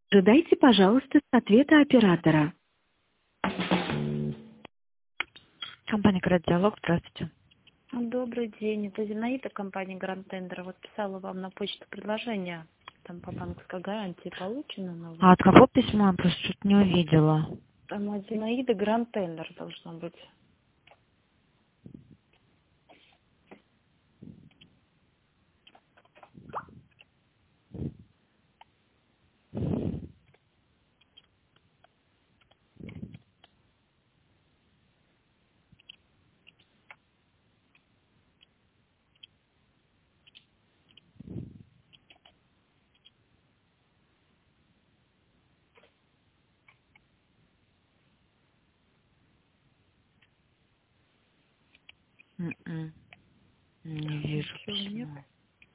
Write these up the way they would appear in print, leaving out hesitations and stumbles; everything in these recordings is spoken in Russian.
Ожидайте, пожалуйста, ответа оператора. Компания «Кредит-диалог», здравствуйте. Добрый день, это Зинаида, компания Гранд Тендер. Вот писала вам на почту предложение, там по банковской гарантии получено. Но А от кого письмо? Я просто что-то не увидела. там от Зинаиды Гранд Тендер должно быть. Не вижу Ничего нет. письма.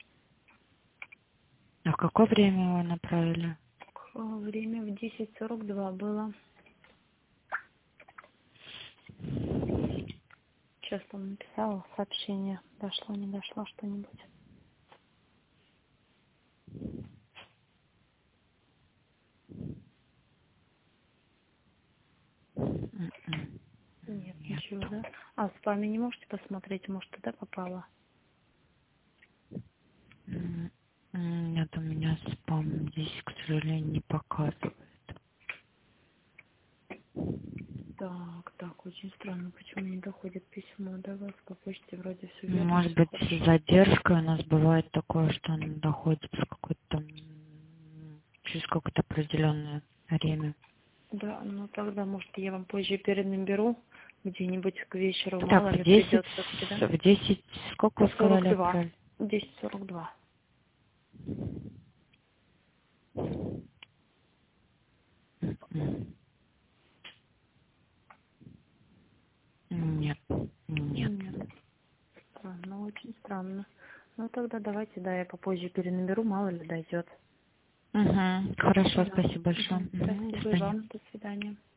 А в какое время его направили? Время в 10:42 было. Сейчас там написала сообщение. Дошло, не дошло что-нибудь. Нет, ничего, да? А с вами не можете посмотреть, может, туда попало? Нет, у меня спам здесь, к сожалению, не показывает. Так, очень странно, почему не доходит письмо до вас по почте, вроде все верно, Может всё быть, хорошо. с задержкой у нас бывает такое, что оно доходит с какой-то там через какое-то определенное время. Да, ну тогда, может, я вам позже перенаберу где-нибудь к вечеру, Так, мало в ли 10, придет все-таки, да? в 10, сколько вы сказали 42. отправить? 10:42. Нет, нет. Нет. Странно, очень странно. Ну тогда давайте, да, я попозже перенаберу, мало ли дойдет. Хорошо, Да. спасибо большое. До Спасибо и свидания. вам. До свидания.